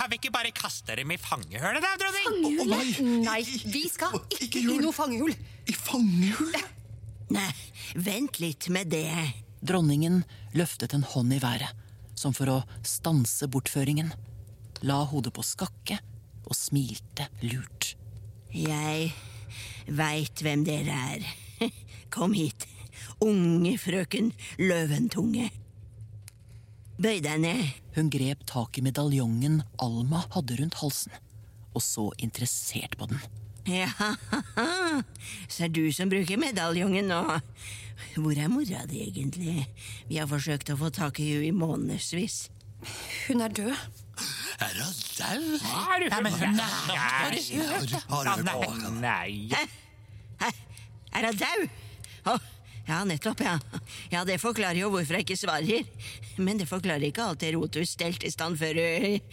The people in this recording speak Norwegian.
kan vi ikke bare kaste dem i fangehølet da, dronning? Fangehullet? Nei, vi skal ikke i noe fangehull. I fangehull? Nei, vent litt med det. Dronningen løftet en hånd i været, som for å stanse bortføringen, la hodet på skakke og smilte lurt. Jeg vet hvem dere er. Kom hit, unge frøken Løventunge. Bøy deg ned. Hun grep tak i medaljongen Alma hadde rundt halsen, og så interessert på den. Ja, så du som bruker medaljongen nå. Hvor er mora di egentlig? Vi har forsøkt å få tak i henne i månedsvis. Hun er død. Er hun død? Ja, men hun Nei. Er hun død? Ja, nettopp, ja. Ja, det forklarer jo hvorfor jeg ikke svarer. Men det forklarer ikke alt det rotet hun stelt i stand før hun